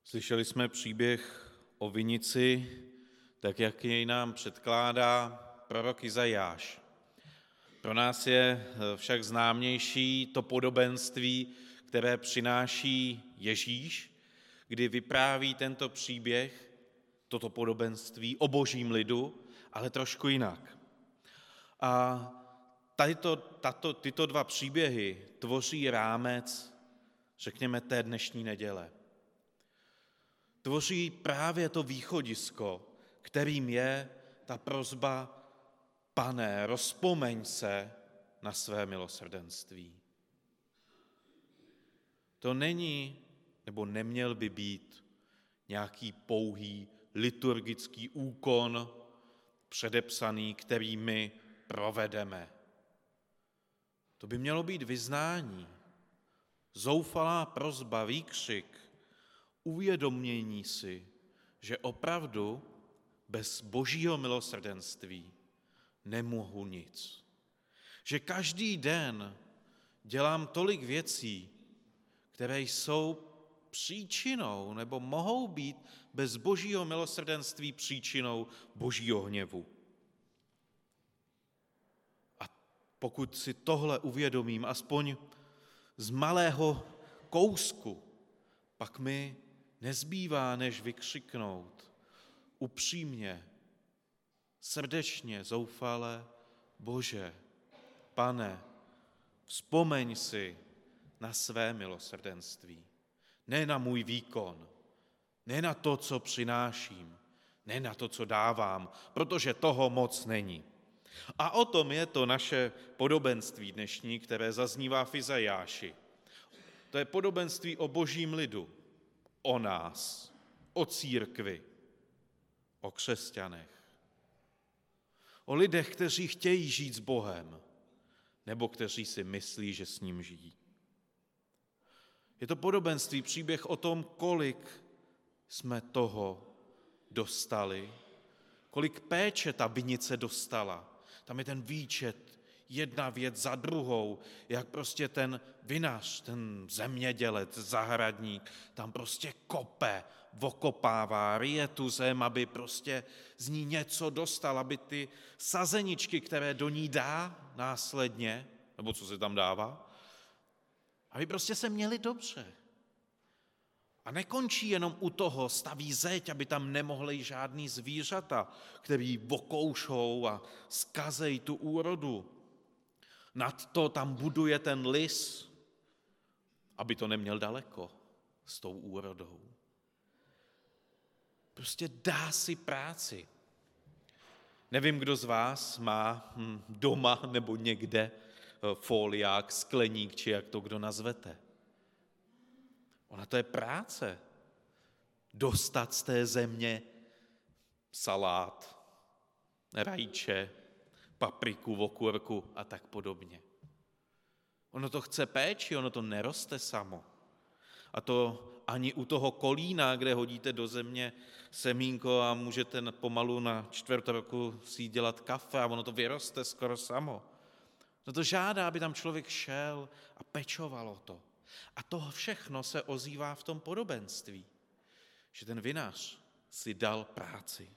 Slyšeli jsme příběh o vinici, tak jak jej nám předkládá prorok Izajáš. Pro nás je však známější to podobenství, které přináší Ježíš, kdy vypráví tento příběh, toto podobenství o božím lidu, ale trošku jinak. A tyto dva příběhy tvoří rámec, řekněme, té dnešní neděle. Tvoří právě to východisko, kterým je ta prosba: Pane, rozpomeň se na své milosrdenství. To není, nebo neměl by být nějaký pouhý liturgický úkon předepsaný, který my provedeme. To by mělo být vyznání, zoufalá prosba, výkřik, uvědomění si, že opravdu bez božího milosrdenství nemohu nic. Že každý den dělám tolik věcí, které jsou příčinou nebo mohou být bez božího milosrdenství příčinou božího hněvu. A pokud si tohle uvědomím aspoň z malého kousku, pak mi nezbývá, než vykřiknout upřímně, srdečně, zoufale: Bože, Pane, vzpomeň si na své milosrdenství. Ne na můj výkon, ne na to, co přináším, ne na to, co dávám, protože toho moc není. A o tom je to naše podobenství dnešní, které zaznívá v Izajáši. To je podobenství o božím lidu, o nás, o církvi, o křesťanech. O lidech, kteří chtějí žít s Bohem, nebo kteří si myslí, že s ním žijí. Je to podobenství, příběh o tom, kolik jsme toho dostali, kolik péče ta vinice dostala. Tam je ten výčet, jedna věc za druhou, jak prostě ten vinař, ten zemědělec, zahradník, tam prostě kope, okopává, ryje tu zem, aby prostě z ní něco dostal, aby ty sazeničky, které do ní dá následně, nebo co se tam dává, aby prostě se měli dobře. A nekončí jenom u toho, staví zeď, aby tam nemohly žádný zvířata, který okoušou a zkazejí tu úrodu. Nad to tam buduje ten lis, aby to neměl daleko s tou úrodou. Prostě dá si práci. Nevím, kdo z vás má doma nebo někde foliák, skleník, či jak to kdo nazvete. Ona to je práce. Dostat z té země salát, rajče, papriku, okurku a tak podobně. Ono to chce péči, ono to neroste samo. A to ani u toho kolína, kde hodíte do země semínko a můžete pomalu na čtvrt roku si dělat kafe a ono to vyroste skoro samo. No to žádá, aby tam člověk šel a pečovalo to. A to všechno se ozývá v tom podobenství, že ten vinař si dal práci.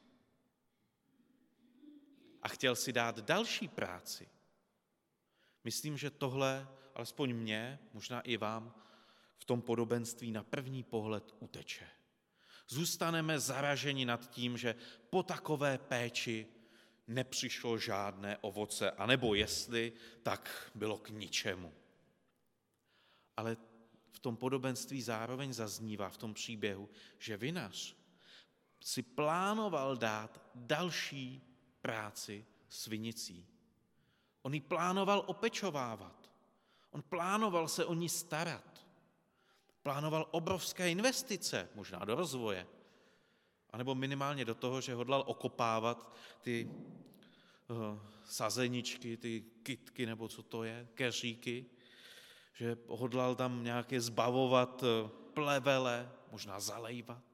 A chtěl si dát další práci. Myslím, že tohle, alespoň mně, možná i vám, v tom podobenství na první pohled uteče. Zůstaneme zaraženi nad tím, že po takové péči nepřišlo žádné ovoce, anebo jestli, tak bylo k ničemu. Ale v tom podobenství zároveň zaznívá v tom příběhu, že vinař si plánoval dát další práci s vinicí. On ji plánoval opečovávat. On plánoval se o ní starat. Plánoval obrovské investice, možná do rozvoje, anebo minimálně do toho, že hodlal okopávat ty sazeničky, ty kytky, nebo co to je, keříky, že hodlal tam nějaké zbavovat plevele, možná zalejvat.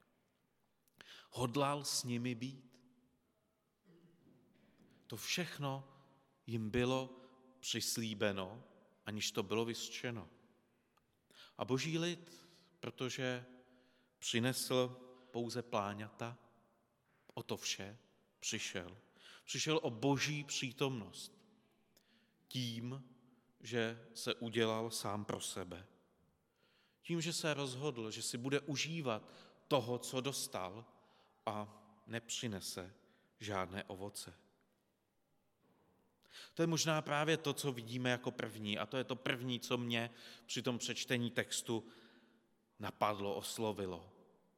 Hodlal s nimi být. To všechno jim bylo přislíbeno, aniž to bylo vyřčeno. A boží lid, protože Přinesl pouze pláňata, o to vše přišel. Přišel o Boží přítomnost tím, že se udělal sám pro sebe. Tím, že se rozhodl, že si bude užívat toho, co dostal a nepřinese žádné ovoce. To je možná právě to, co vidíme jako první, a to je to první, co mě při tom přečtení textu napadlo, oslovilo.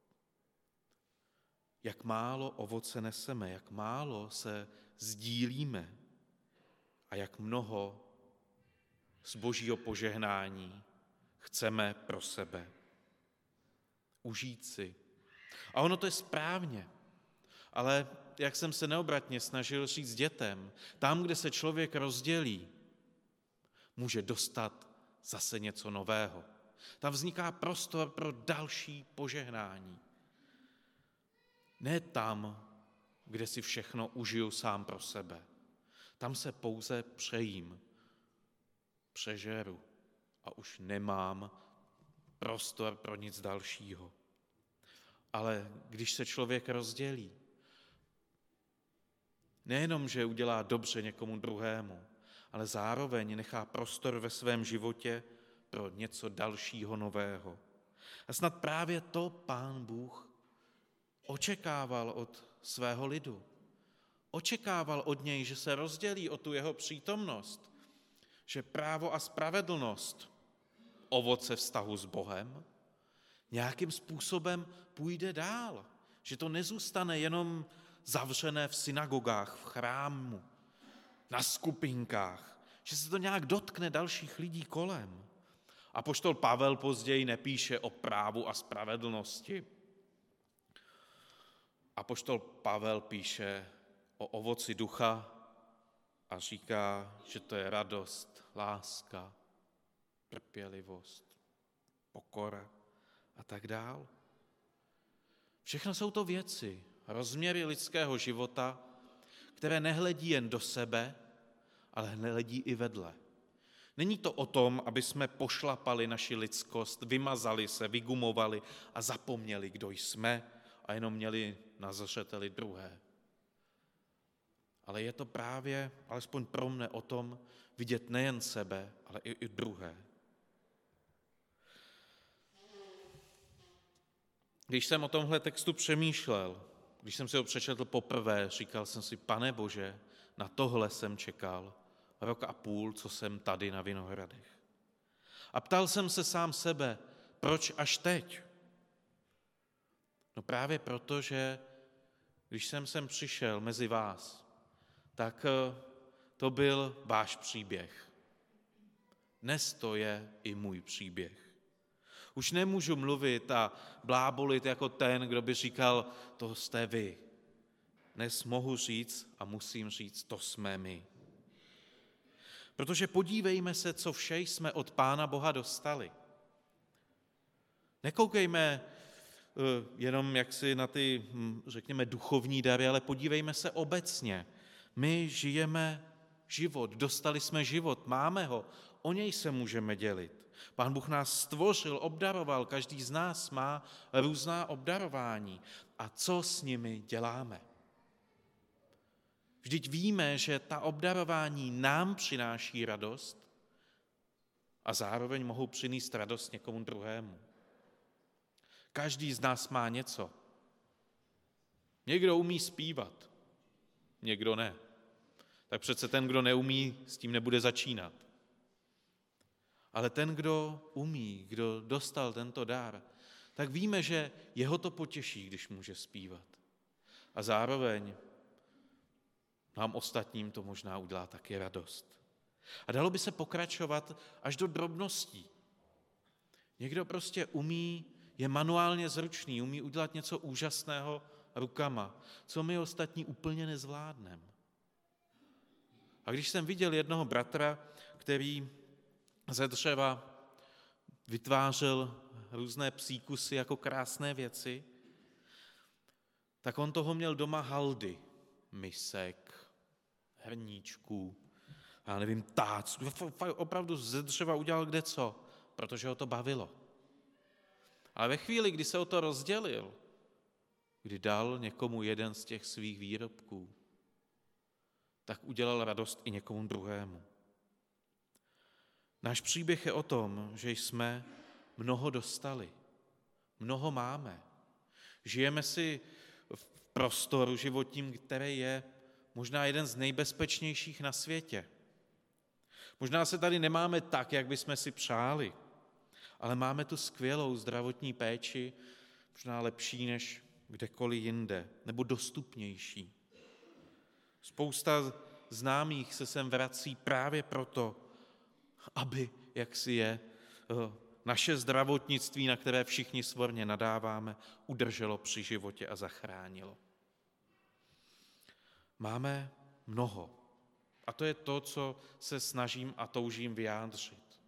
Jak málo ovoce neseme, jak málo se sdílíme a jak mnoho z Božího požehnání chceme pro sebe užít si. A ono to je správně, ale jak jsem se neobratně snažil říct dětem, tam, kde se člověk rozdělí, může dostat zase něco nového. Tam vzniká prostor pro další požehnání. Ne tam, kde si všechno užiju sám pro sebe. Tam se pouze přejím, přežeru a už nemám prostor pro nic dalšího. Ale když se člověk rozdělí, nejenom, že udělá dobře někomu druhému, ale zároveň nechá prostor ve svém životě pro něco dalšího nového. A snad právě to Pán Bůh očekával od svého lidu. Očekával od něj, že se rozdělí o tu jeho přítomnost, že právo a spravedlnost, ovoce vztahu s Bohem, nějakým způsobem půjde dál. Že to nezůstane jenom zavřené v synagogách, v chrámu, na skupinkách, že se to nějak dotkne dalších lidí kolem. Apoštol Pavel později nepíše o právu a spravedlnosti. Apoštol Pavel píše o ovoci ducha a říká, že to je radost, láska, trpělivost, pokora a tak dál. Všechno jsou to věci, rozměry lidského života, které nehledí jen do sebe, ale hledí i vedle. Není to o tom, aby jsme pošlapali naši lidskost, vymazali se, vygumovali a zapomněli, kdo jsme a jenom měli na zřeteli druhé. Ale je to právě, alespoň pro mne, o tom vidět nejen sebe, ale i druhé. Když jsem o tomhle textu přemýšlel, když jsem si ho přečetl poprvé, říkal jsem si, Pane Bože, na tohle jsem čekal 1,5 roku, co jsem tady na Vinohradech. A ptal jsem se sám sebe, proč až teď? No právě proto, že když jsem sem přišel mezi vás, tak to byl váš příběh. Dnes to je i můj příběh. Už nemůžu mluvit a blábolit jako ten, kdo by říkal, to jste vy. Dnes mohu říct a musím říct, to jsme my. Protože podívejme se, co vše jsme od Pána Boha dostali. Nekoukejme jenom jaksi na ty, řekněme, duchovní dary, ale podívejme se obecně. My žijeme život, dostali jsme život, máme ho, o něj se můžeme dělit. Pán Bůh nás stvořil, obdaroval, každý z nás má různá obdarování. A co s nimi děláme? Vždyť víme, že ta obdarování nám přináší radost a zároveň mohou přinést radost někomu druhému. Každý z nás má něco. Někdo umí zpívat, někdo ne. Tak přece ten, kdo neumí, s tím nebude začínat. Ale ten, kdo umí, kdo dostal tento dar, tak víme, že jeho to potěší, když může zpívat. A zároveň nám ostatním to možná udělá taky radost. A dalo by se pokračovat až do drobností. Někdo prostě umí, je manuálně zručný, umí udělat něco úžasného rukama, co my ostatní úplně nezvládneme. A když jsem viděl jednoho bratra, který ze dřeva vytvářel různé psíkusy jako krásné věci, tak on toho měl doma haldy, misek, hrníčků, já nevím, táců. Opravdu ze dřeva udělal kdeco, protože ho to bavilo. Ale ve chvíli, kdy se o to rozdělil, kdy dal někomu jeden z těch svých výrobků, tak udělal radost i někomu druhému. Náš příběh je o tom, že jsme mnoho dostali, mnoho máme. Žijeme si v prostoru životním, který je možná jeden z nejbezpečnějších na světě. Možná se tady nemáme tak, jak bychom si přáli, ale máme tu skvělou zdravotní péči, možná lepší než kdekoliv jinde, nebo dostupnější. Spousta známých se sem vrací právě proto, aby, jak si je, naše zdravotnictví, na které všichni svorně nadáváme, udrželo při životě a zachránilo. Máme mnoho. A to je to, co se snažím a toužím vyjádřit.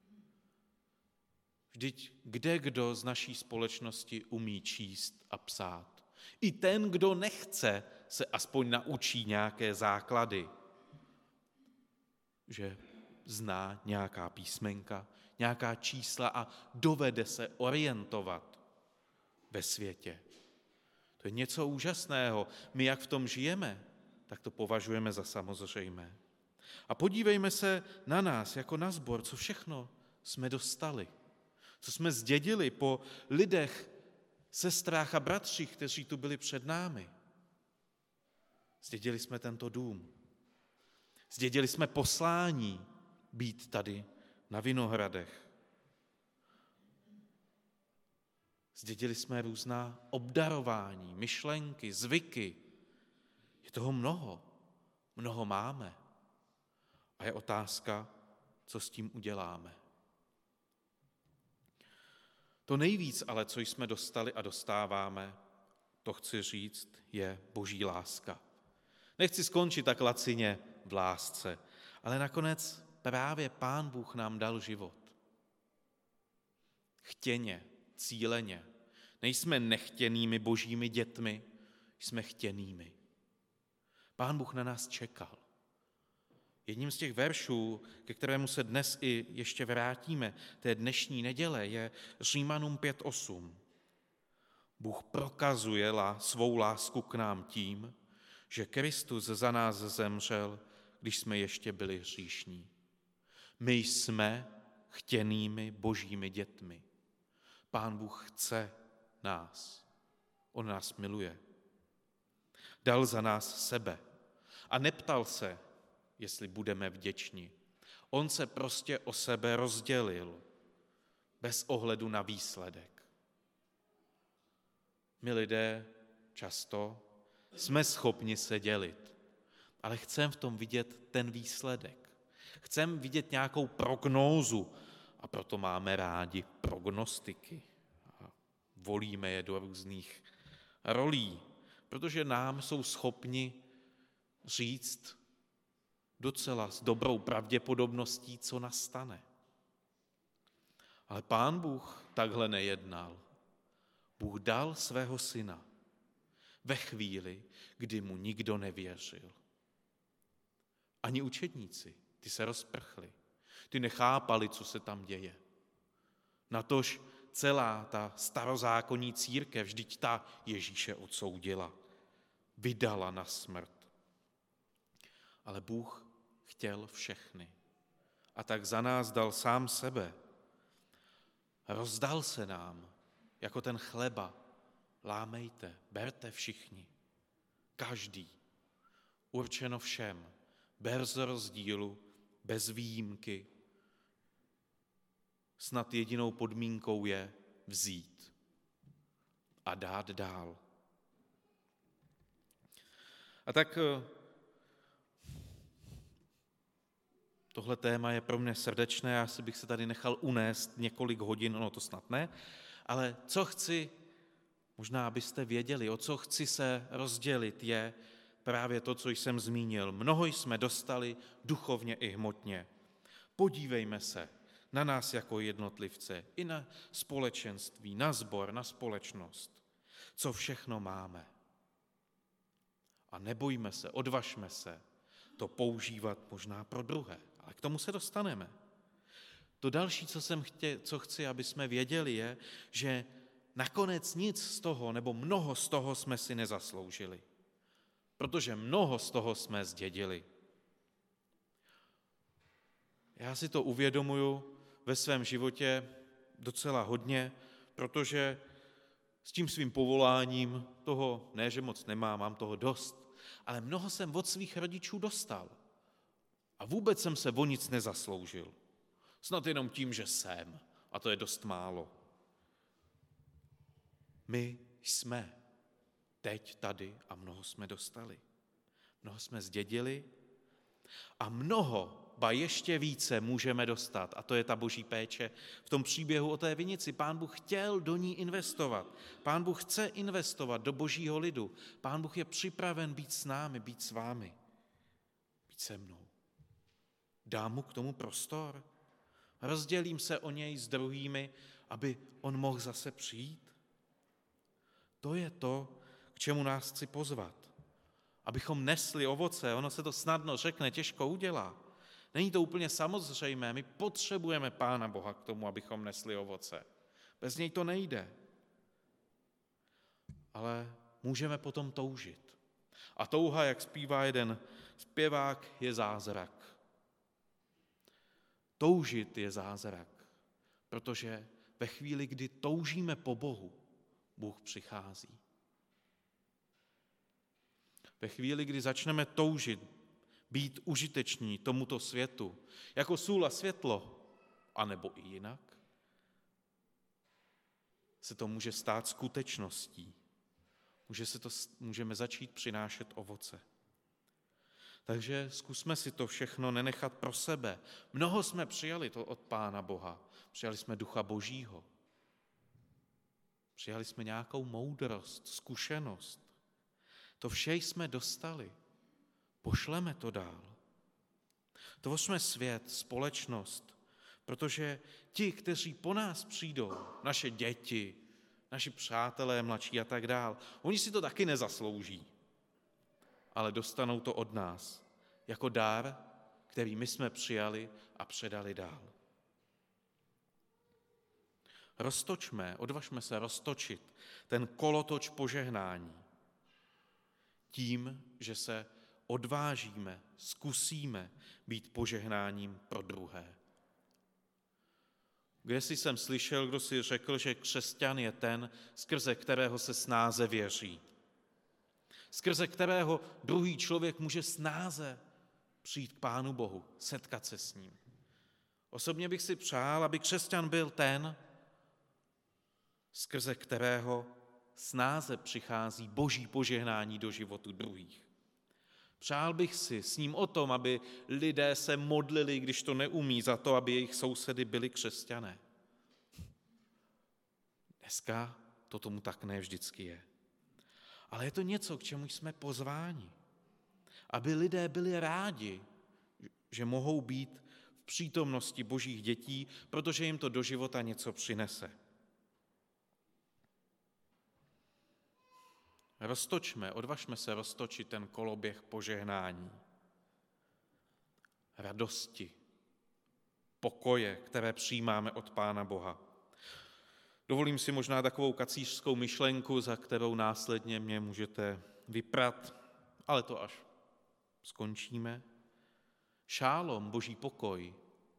Vždyť kdo z naší společnosti umí číst a psát? I ten, kdo nechce, se aspoň naučí nějaké základy. Že zná nějaká písmenka, nějaká čísla a dovede se orientovat ve světě. To je něco úžasného. My, jak v tom žijeme, tak to považujeme za samozřejmé. A podívejme se na nás, jako na sbor, co všechno jsme dostali, co jsme zdědili po lidech, sestrách a bratřích, kteří tu byli před námi. Zdědili jsme tento dům. Zdědili jsme poslání být tady na Vinohradech. Zdědili jsme různá obdarování, myšlenky, zvyky. Je toho mnoho máme. A je otázka, co s tím uděláme. To nejvíc ale, co jsme dostali a dostáváme, to chci říct, je Boží láska. Nechci skončit tak lacině v lásce, ale nakonec právě Pán Bůh nám dal život. Chtěně, cíleně. Nejsme nechtěnými Božími dětmi, jsme chtěnými. Pán Bůh na nás čekal. Jedním z těch veršů, ke kterému se dnes i ještě vrátíme, té dnešní neděle, je Římanům 5:8. Bůh prokazuje svou lásku k nám tím, že Kristus za nás zemřel, když jsme ještě byli hříšní. My jsme chtěnými Božími dětmi. Pán Bůh chce nás. On nás miluje. Dal za nás sebe a neptal se, jestli budeme vděční. On se prostě o sebe rozdělil, bez ohledu na výsledek. My lidé často jsme schopni se dělit, ale chceme v tom vidět ten výsledek. Chceme vidět nějakou prognózu a proto máme rádi prognostiky. A volíme je do různých rolí, protože nám jsou schopni říct docela s dobrou pravděpodobností, co nastane. Ale Pán Bůh takhle nejednal. Bůh dal svého syna ve chvíli, kdy mu nikdo nevěřil. Ani učedníci, ty se rozprchli, ty nechápali, co se tam děje. Natož celá ta starozákonní církev, vždyť ta Ježíše odsoudila, vydala na smrt. Ale Bůh chtěl všechny a tak za nás dal sám sebe. Rozdal se nám jako ten chleba. Lámejte, berte všichni, každý, určeno všem, bez rozdílu, bez výjimky. Snad jedinou podmínkou je vzít a dát dál. A tak tohle téma je pro mě srdečné, já si bych se tady nechal unést několik hodin, no to snad ne, ale co chci, možná abyste věděli, o co chci se rozdělit, je právě to, co jsem zmínil. Mnoho jsme dostali duchovně i hmotně. Podívejme se na nás jako jednotlivce, i na společenství, na sbor, na společnost, co všechno máme. A nebojme se, odvažme se to používat možná pro druhé, ale k tomu se dostaneme. To další, co chci, aby jsme věděli, je, že nakonec nic z toho, nebo mnoho z toho jsme si nezasloužili. Protože mnoho z toho jsme zdědili. Já si to uvědomuju ve svém životě docela hodně, protože s tím svým povoláním toho ne, že moc nemám, mám toho dost, ale mnoho jsem od svých rodičů dostal. A vůbec jsem se o nic nezasloužil. Snad jenom tím, že jsem. A to je dost málo. My jsme teď tady a mnoho jsme dostali. Mnoho jsme zdědili a mnoho, ba ještě více můžeme dostat. A to je ta boží péče v tom příběhu o té vinici. Pán Bůh chtěl do ní investovat. Pán Bůh chce investovat do božího lidu. Pán Bůh je připraven být s námi, být s vámi, být se mnou. Dám mu k tomu prostor. Rozdělím se o něj s druhými, aby on mohl zase přijít. To je to, k čemu nás chci pozvat. Abychom nesli ovoce, ono se to snadno řekne, těžko udělá. Není to úplně samozřejmé, my potřebujeme Pána Boha k tomu, abychom nesli ovoce. Bez něj to nejde. Ale můžeme potom toužit. A touha, jak zpívá jeden zpěvák, je zázrak. Toužit je zázrak, protože ve chvíli, kdy toužíme po Bohu, Bůh přichází. Ve chvíli, kdy začneme toužit být užiteční tomuto světu, jako sůl a světlo, anebo i jinak, se to může stát skutečností. Můžeme začít přinášet ovoce. Takže zkusme si to všechno nenechat pro sebe. Mnoho jsme přijali to od Pána Boha. Přijali jsme Ducha Božího. Přijali jsme nějakou moudrost, zkušenost. To vše jsme dostali. Pošleme to dál. Tvořme svět, společnost, protože ti, kteří po nás přijdou, naše děti, naši přátelé, mladší a tak dál, oni si to taky nezaslouží, ale dostanou to od nás jako dar, který my jsme přijali a předali dál. Odvažme se roztočit ten kolotoč požehnání tím, že se odvážíme, zkusíme být požehnáním pro druhé. Kdesi jsem slyšel, kdo si řekl, že křesťan je ten, skrze kterého se snáze věří. Skrze kterého druhý člověk může snáze přijít k Pánu Bohu, setkat se s ním. Osobně bych si přál, aby křesťan byl ten, skrze kterého snáze přichází boží požehnání do životu druhých. Přál bych si s ním o tom, aby lidé se modlili, když to neumí, za to, aby jejich sousedy byli křesťané. Dneska to tomu tak ne vždycky je. Ale je to něco, k čemu jsme pozváni. Aby lidé byli rádi, že mohou být v přítomnosti božích dětí, protože jim to do života něco přinese. Odvažme se roztočit ten koloběh požehnání, radosti, pokoje, které přijímáme od Pána Boha. Dovolím si možná takovou kacířskou myšlenku, za kterou následně mě můžete vyprat, ale to až skončíme. Šálom, boží pokoj,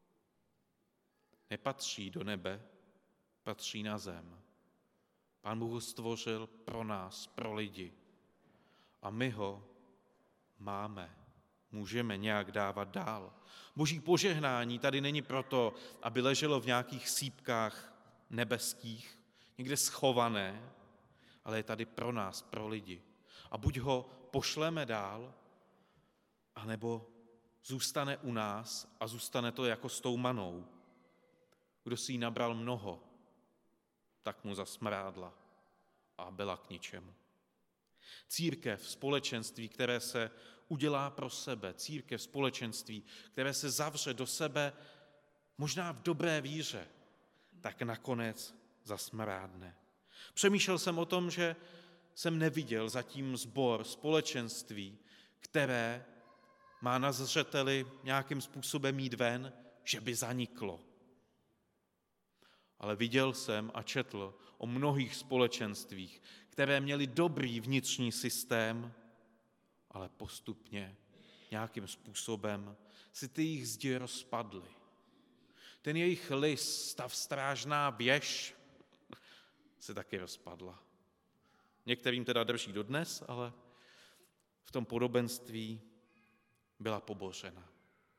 nepatří do nebe, patří na zem. Pán Bůh ho stvořil pro nás, pro lidi. A my ho máme, můžeme nějak dávat dál. Boží požehnání tady není proto, aby leželo v nějakých sýpkách nebeských, někde schované, ale je tady pro nás, pro lidi. A buď ho pošleme dál, anebo zůstane u nás a zůstane to jako s tou manou. Kdo si jí nabral mnoho, tak mu zasmrádla a byla k ničemu. Církev, společenství, které se udělá pro sebe, církev, společenství, které se zavře do sebe, možná v dobré víře, tak nakonec zasmrádne. Přemýšlel jsem o tom, že jsem neviděl zatím sbor, společenství, které má na zřeteli nějakým způsobem jít ven, že by zaniklo. Ale viděl jsem a četl o mnohých společenstvích, které měly dobrý vnitřní systém, ale postupně nějakým způsobem si ty jejich zdi rozpadly. Ten jejich lis, ta strážná věž, se taky rozpadla. Některým teda drží dodnes, ale v tom podobenství byla pobořena.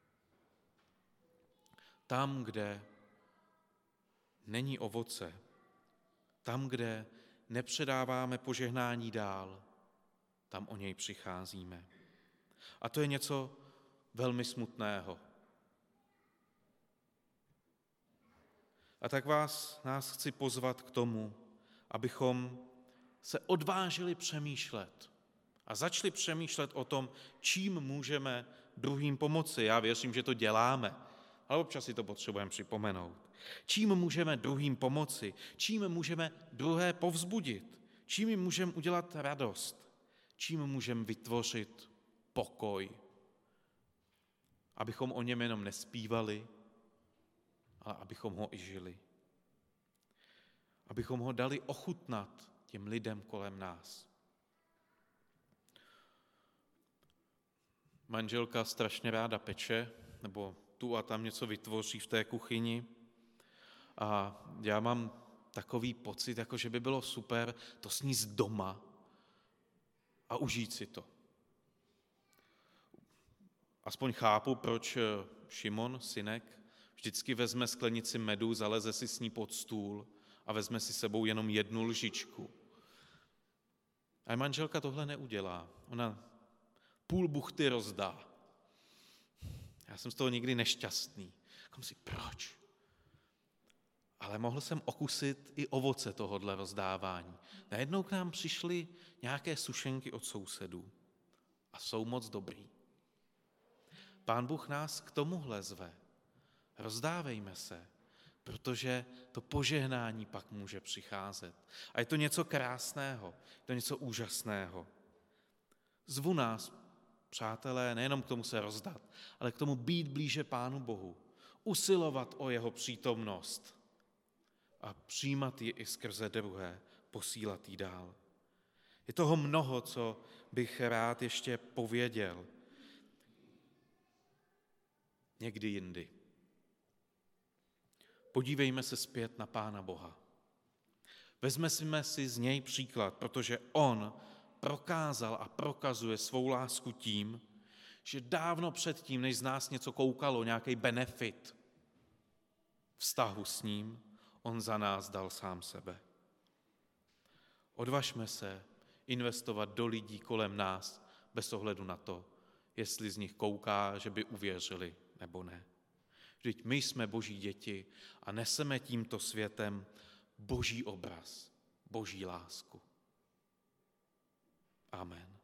Tam, kde není ovoce, tam, kde nepředáváme požehnání dál, tam o něj přicházíme. A to je něco velmi smutného. A tak nás chci pozvat k tomu, abychom se odvážili přemýšlet a začali přemýšlet o tom, čím můžeme druhým pomoci. Já věřím, že to děláme, ale občas si to potřebujeme připomenout. Čím můžeme druhým pomoci, čím můžeme druhé povzbudit, čím jim můžeme udělat radost, čím můžeme vytvořit pokoj, abychom o něm jenom nespívali, ale abychom ho i žili. Abychom ho dali ochutnat těm lidem kolem nás. Manželka strašně ráda peče, nebo tu a tam něco vytvoří v té kuchyni. A já mám takový pocit, jako že by bylo super to sníst doma a užít si to. Aspoň chápu, proč Šimon, synek, vždycky vezme sklenici medu, zaleze si s ní pod stůl a vezme si sebou jenom jednu lžičku. A manželka tohle neudělá. Ona půl buchty rozdá. Já jsem z toho nikdy nešťastný. Říkám si, proč? Ale mohl jsem okusit i ovoce tohodle rozdávání. Najednou k nám přišly nějaké sušenky od sousedů a jsou moc dobrý. Pán Bůh nás k tomuhle zve. Rozdávejme se, protože to požehnání pak může přicházet. A je to něco krásného, je to něco úžasného. Zvu nás, přátelé, nejenom k tomu se rozdat, ale k tomu být blíže Pánu Bohu, usilovat o jeho přítomnost a přijímat ji i skrze druhé, posílat ji dál. Je toho mnoho, co bych rád ještě pověděl. Někdy jindy. Podívejme se zpět na Pána Boha. Vezmeme si z něj příklad, protože on prokázal a prokazuje svou lásku tím, že dávno předtím, než z nás něco koukalo, nějaký benefit vztahu s ním, on za nás dal sám sebe. Odvažme se investovat do lidí kolem nás bez ohledu na to, jestli z nich kouká, že by uvěřili nebo ne. Vždyť my jsme Boží děti a neseme tímto světem Boží obraz, Boží lásku. Amen.